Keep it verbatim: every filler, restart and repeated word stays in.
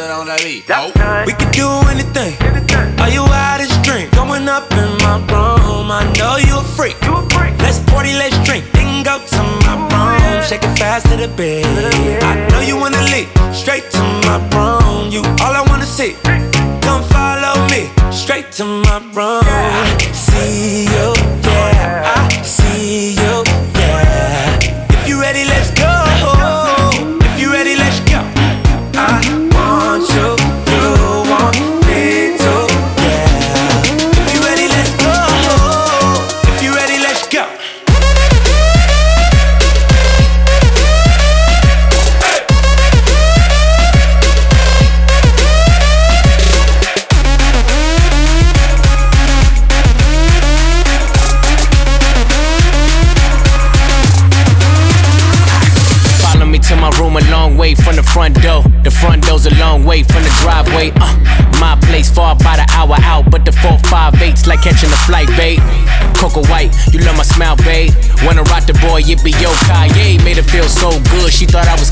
on that beat. Oh. We could do anything. Are you out of drink? Going up in my room. I know you a freak. Let's party, let's drink. Then go to my room. Shake it fast to the bed. I know you wanna leave. Straight to my room. You all I wanna see. Come follow me. Straight to my room. I see you, yeah. I see you, yeah. If you ready, let's go. If you ready, let's go. I want you, you want me too, yeah. If you ready, let's go. If you ready, let's go. To my room a long way from the front door. The front door's a long way from the driveway. Uh, my place far by the hour out, but the four five eight's like catching a flight, babe. Coco White, you love my smile, babe. Wanna rock the boy, it be yo Kanye. Made her feel so good, she thought I was